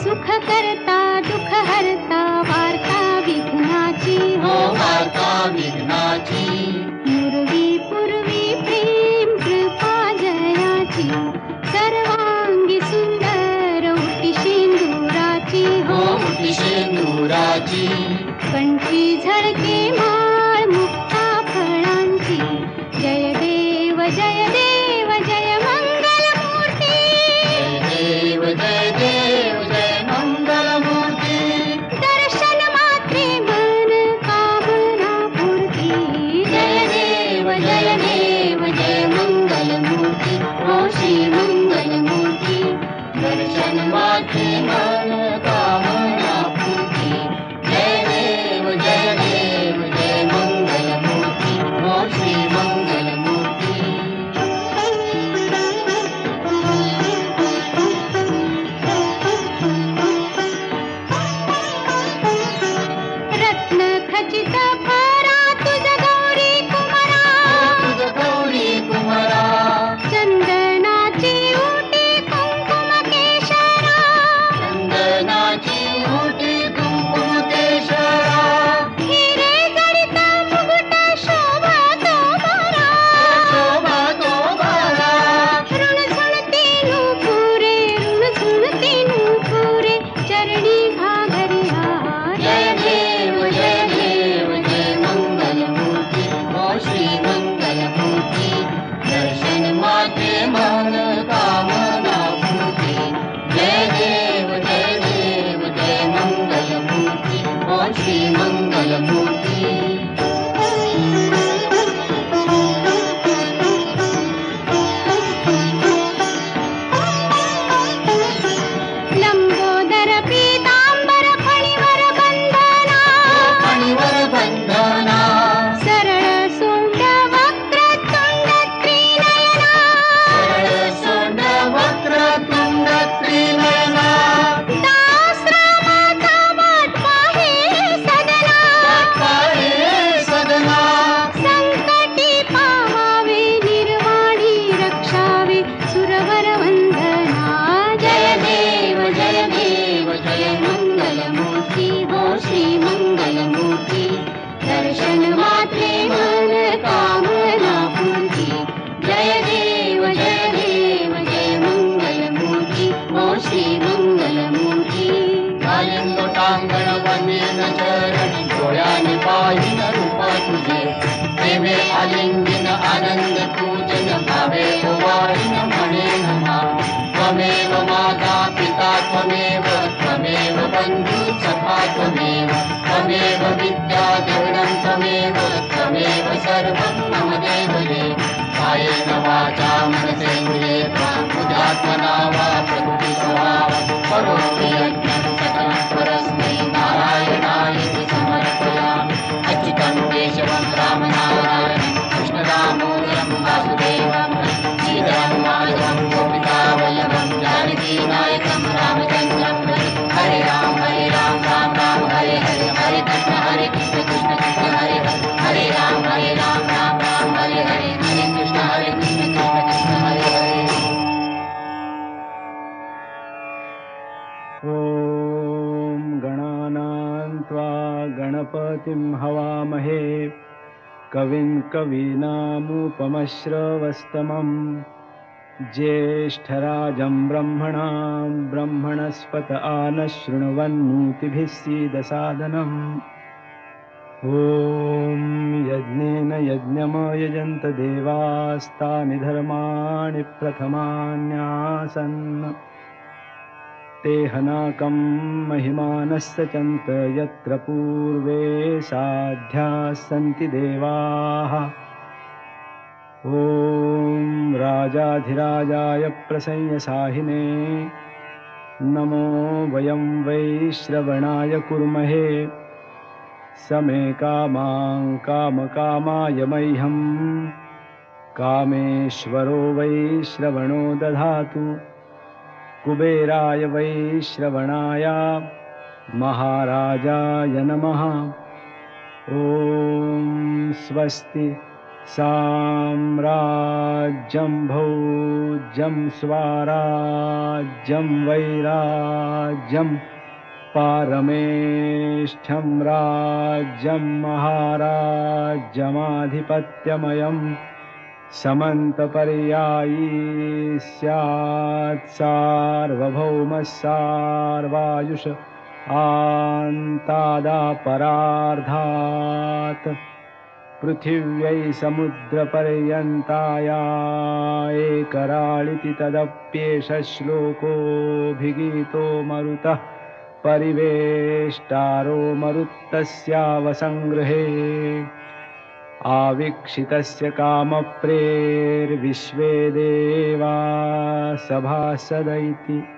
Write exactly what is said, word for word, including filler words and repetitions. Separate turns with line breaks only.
सुख करता दुःख हरता वार्ता विघ्नाची
हो वार्ता विघ्नाची
पूर्वी पूर्वी प्रेम कृपा जयाची सर्वांगी सुंदर उटी शेंदुराची
हो उटी शेंदुराची
कंठी झळके माळ मुक्ता फळांची जय देव जय देव जय मंगल मूर्ती
जय देव जय देव जय मंगल मूर्ती
दर्शन मात्रे मन कामना पूर्ती
जय देव जय देव जय मंगल मूर्ती हो श्री मंगल मूर्ती दर्शन मात्रे मन कामना पूर्ती जय देव जय देव जय मंगल मूर्ती हो श्री मंगल मूर्ती
रत्न खचित फरा तुझ गौरी कुमारा
तुझ गौरी कुमारा
चंदनाची उटी कुंकुम केशरा
चंदनाची उटी कुंकुम केशरा
हिरे जडित मुकुट शोभा तो बरा
शोभा तो बारा
ऋण झुणती नूपुरे ऋण झुणती नूपुरे चरणी घागरिया
जय देव जय देव जय मंगल मूर्ती हो श्री मंगल मूर्ती दर्शन माते मन कामना पूर्ती जय देव जय देव जय मंगल मूर्ती हो श्री मंगल मूर्ती
लंबोदर पीतांबर फणीवर बंधना
फणीवर बंधना
सरळ सोंड वक्रतुंड त्रिनयना
सरळ सोंड वक्रतुंड त्रिनयना
दासरामाचा वाट पाहे सदना
पाहे सदना
संकटी पावावे निर्वाणी रक्षावे सुरवर वंदना
जय देव जय देव जय मंगल मूर्ती हो श्री मंगल मूर्ती दर्शन मात्रे मन कामना पूर्ती जय देव जय देव जय मंगल मूर्ती हो श्री मंगल मूर्ती कालिंद टांगण वनेन चरण डोळ्याने पाहिन रूप तुझे प्रेमे आलिंगन आनंद पूजन भावे वारिन म्हणे नमा त्वमेव माता पिता त्वमेव त्वमेव बंधु सखा त्वमेव त्वमेव विद्या द्रविणं त्वमेव त्वमेव सर्वं मम देवते कायेन वाचा मनसेन्द्रिये बुद्ध्यात्मना वा प्रकृति स्वभावं करोमि यज्ञं सकलं परस्मै नारायणाय समर्पयामि अच्युतं केशवं रामनारायणं कृष्णदामोदरं वासुदेवं श्रीधरं माधवं गोपिकावल्लभं जानकीनायकं रामचन्द्रं हरे राम हरे राम राम राम हरे हरे हरे कृष्ण हरे कृष्ण कृष्ण कृष्ण हरे हरे हरे राम हरे राम राम राम हरे हरे हरे कृष्ण हरे कृष्ण कृष्ण कृष्ण हरे हरे
ॐ गणानां त्वा गणपतिं हवामहे कविं कवीनामुपमश्रवस्तमं ज्येष्ठराजं ब्रह्मणां ब्रह्मणस्पत आनः शृण्वन्नोतिभिः सीदसादनम् ॐ यज्ञेन यज्ञमयजन्त देवास्तानि धर्माणि प्रथमान्यासन् ते हनाकं महिमानस्य चन्त यत्र पूर्वे साध्याः सन्ति देवाः ॐ राजाधिराजाय प्रसंयसाहिने नमो वयं वै श्रवणाय कुर्महे समे कामां कामकामाय मह्यं कामेश्वरो वै श्रवणो दधातु कुबेराय वै श्रवणाय महाराजाय नमः। ॐ स्वस्ति साम्राज्यं भोज्यं स्वाराज्यं वैराज्यं पारमेष्ठ्यं राज्यं महाराज्यमाधिपत्यमयं समन्तपर्यायी स्यात् सार्वभौमः सार्वायुष आन्तादापरार्धात् पृथिव्यै समुद्रपर्यन्ताया एकराळिति तदप्येष श्लोकोऽभिगीतो मरुतः परिवेष्टारो मरुत्तस्यावसङ्गृहे आवीक्षितस्य कामप्रेर्विश्वे देवा सभासद इति।